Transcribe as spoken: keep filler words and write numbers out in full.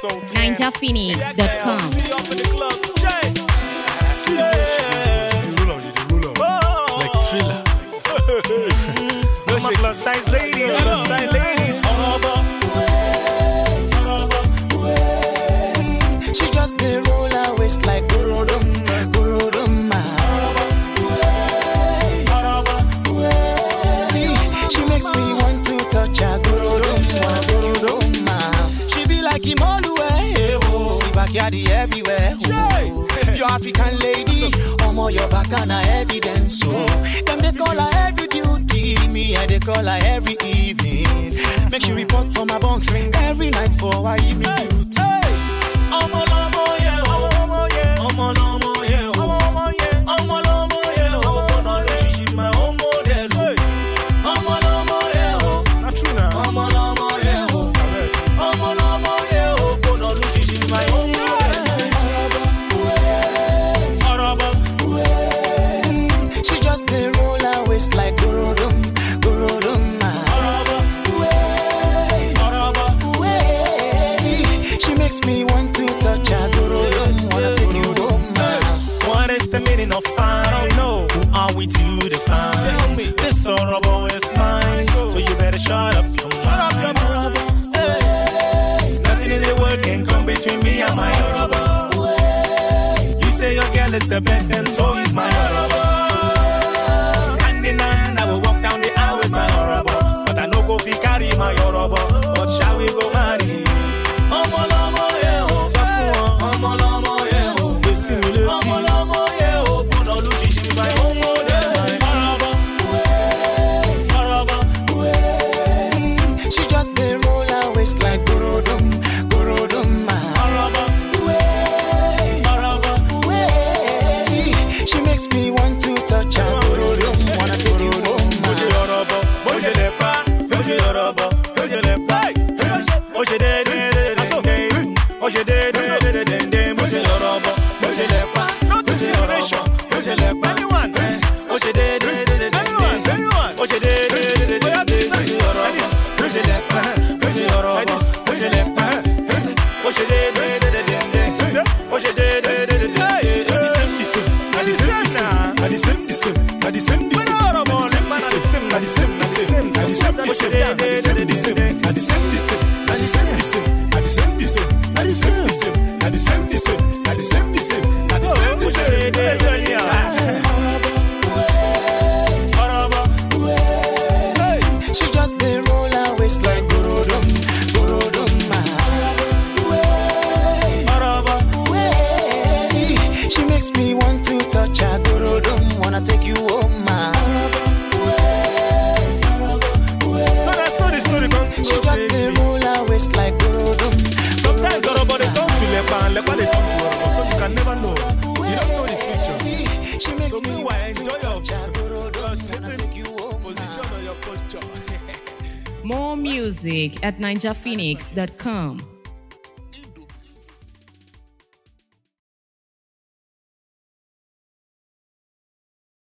so tan. ninja phoenix dot com. See you up in the club. Jay. Yeah. You roll up, you roll up. Oh. Like Thriller. Where's my plus size ladies? Plus size ladies. She just dey roll her waist like Gorodom, Gorodom. See, she makes me want to touch her Gorodom, Gorodom. She be like Imolue, oh, see backyard everywhere. Oh. Your African lady, omo your back and her evidence. So them they call her every duty, me I they call her every evening. Make she report for my bunk every night for her evening duty. Omo lomo yeah, omo yeah, omo lomo yeah, omo yeah, omo lomo yeah, omo no she she my own model. Omo lomo yeah, oh, not true now. Omo lomo yeah, oh, omo lomo yeah, omo no she she my own model. She just dey roll her waist like Gorodom, Gorodom. See, she makes me want to touch her Gorodom, wanna take you home. What is the meaning of fine? I don't know. Who are we to define? Tell me. This horrible is mine, so you better shut up your mind. Hey. Nothing in the world can come between me and my horrible. You say your girl is the best, and so is my horrible. Hand in hand, I will walk down the aisle with my horrible, but I no go fi carry my horrible. But shall we go marry? Omo lomo yeah, oh, omo lomo yeah, oh, omo lomo yeah, oh, bono luchi she my own model. She just dey roll her waist like Gorodom, Gorodom. See, she makes me want to touch her Gorodom, wanna take you home. Oje yorobo, oje lepa, oje yorobo, oje lepa, oje de de de de de, oje de de de de de de, oje yorobo, oje lepa, oje yorobo, oje lepa, oje de de de de de, oje de de de de de, oje yorobo, oje lepa, oje yorobo, oje lepa, oje de de de de de, oje de de de de de. Adi sem di sem, adi sem di sem, adi sem di sem, adi sem di sem, adi sem di sem, adi sem di sem, adi sem di sem, adi sem di sem, adi sem di sem, adi sem di sem, adi sem di sem, adi sem di sem, adi sem di sem, adi sem di sem. She just dey roll her waist like Gorodom, Gorodom. See, she makes me want to touch her Gorodom, wanna take you home. So that's how the story goes. She just dey roll her waist like Gorodom. Sometimes Orobo they come to Lepa and Lepa they come to Orobo, so you can never know. You don't know the future. See, she makes So me meanwhile, want to enjoy your touch her Gorodom, wanna take you home. position or your posture. More music at ninja phoenix dot com.